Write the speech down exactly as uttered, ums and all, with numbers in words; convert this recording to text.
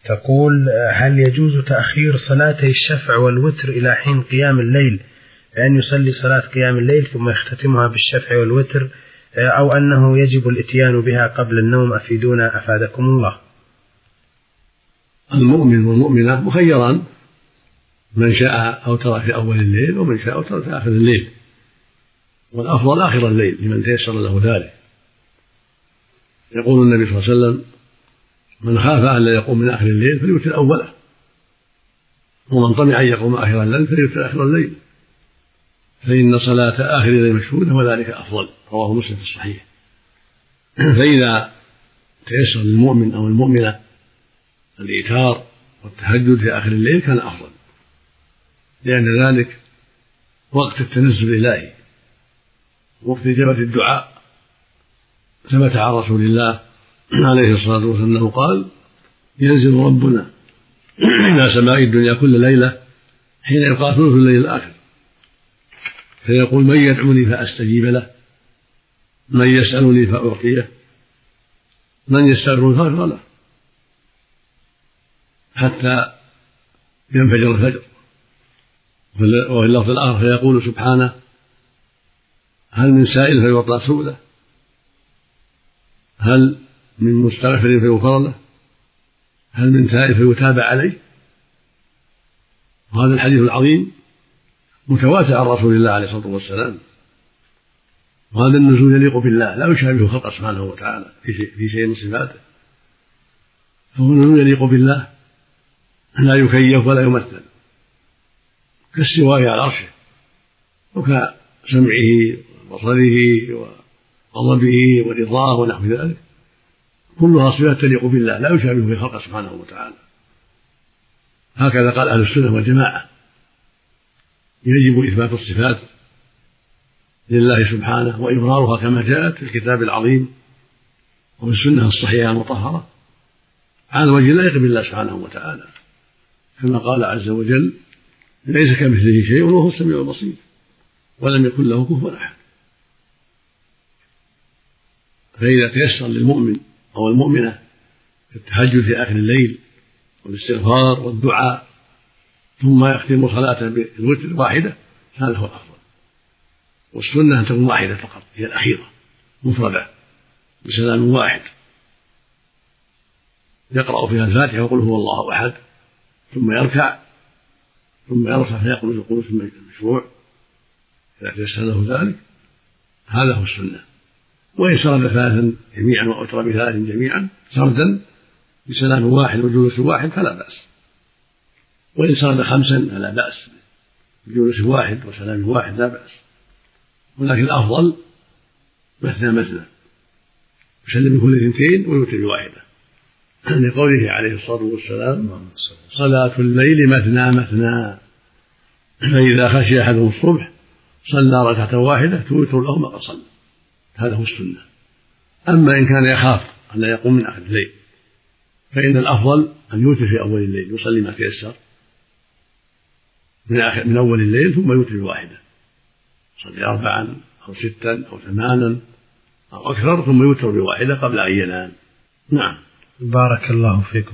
تقول: هل يجوز تأخير صلاتي الشفع والوتر إلى حين قيام الليل، بأن يصلي صلاة قيام الليل ثم يختتمها بالشفع والوتر، أو أنه يجب الإتيان بها قبل النوم؟ أفيدونا أفادكم الله. المؤمن والمؤمنة مخيران، من شاء أوتر في أول الليل ومن شاء أوتر في آخر الليل، والأفضل آخر الليل لمن تيسر له ذلك. يقول النبي صلى الله عليه وسلم: من خاف أن لا يقوم من آخر الليل فليوتر أوله، ومن طمع أن يقوم آخر الليل فليوتر آخر الليل، فإن صلاة آخر الليل مشهودة وذلك أفضل. رواه مسلم في الصحيح. فإذا تيسر للمؤمن أو المؤمنة الإيتار والتهجد في آخر الليل كان أفضل، لأن ذلك وقت التنزل الإلهي، وقت إجابة الدعاء. ثبت عن رسول الله عليه الصلاة والسلام أنه قال: ينزل ربنا إلى سماء الدنيا كل ليلة حين يبقى ثلث الليل الآخر، فيقول: من يدعوني فأستجيب له، من يسألني فأعطيه، من يستغفرني فأغفر له، حتى ينفجر الفجر. وفي اللفظ الآخر فيقول سبحانه: هل من سائل فيعطى سؤله، هل من مستغفر فيغفر له، هل من تائب فيتابع عليه. وهذا الحديث العظيم متواتر عن رسول الله عليه الصلاة والسلام، وهذا النزول يليق بالله، لا يشابه خلقه سبحانه وتعالى في شيء من صفاته، فهو نزول يليق بالله لا يكيف ولا يمثل، كاستوائه على عرشه وكسمعه وبصره وغضبه ورضاه ونحو ذلك، كلها صفات تليق بالله لا يشابه في خلقه سبحانه وتعالى. هكذا قال أهل السنة والجماعة: يجب إثبات الصفات لله سبحانه وإبرارها كما جاءت في الكتاب العظيم وفي السنة الصحيحة المطهرة على وجه لا يليق بالله سبحانه وتعالى، كما قال عز وجل: ليس كمثله شيء وهو السميع البصير ولم يكن له كفوا أحد. فإذا تيسر للمؤمن أو المؤمنة التهجد في آخر الليل والاستغفار والدعاء ثم يختم صلاته بالوتر واحدة، هذا هو الأفضل. والسنة أن تكون واحدة فقط، هي الأخيرة مفردة بسلام واحد، يقرأ فيها الفاتحة ويقول هو الله أحد، ثم يركع ثم يرفع فيقول القنوت المشروع إذا تيسر له ذلك. هذا هو السنة. وإن سرد ثلاثا جميعا وأوتر بثلاث جميعا سردا بسلام واحد وجلوس واحد فلا بأس، وإن سرد خمسا فلا بأس بجلوس واحد وسلام واحد لا بأس، ولكن الأفضل مثنى مثنى، يسلم بكل اثنتين ويوتر بواحدة، لقوله عليه الصلاة والسلام: صلاة الليل مثنى مثنى، فإذا خشي أحدهم الصبح صلى ركعة واحدة توتر له ما قد صلى. هذا هو السنة. أما إن كان يخاف أن لا يقوم من آخر الليل فإن الأفضل أن يوتر في أول الليل، يصلي ما تيسر من, من أول الليل ثم يوتر بواحدة، يصلي أربعا أو ستا أو ثمانا أو أكثر ثم يوتر بواحدة قبل أن ينام. نعم. بارك الله فيكم.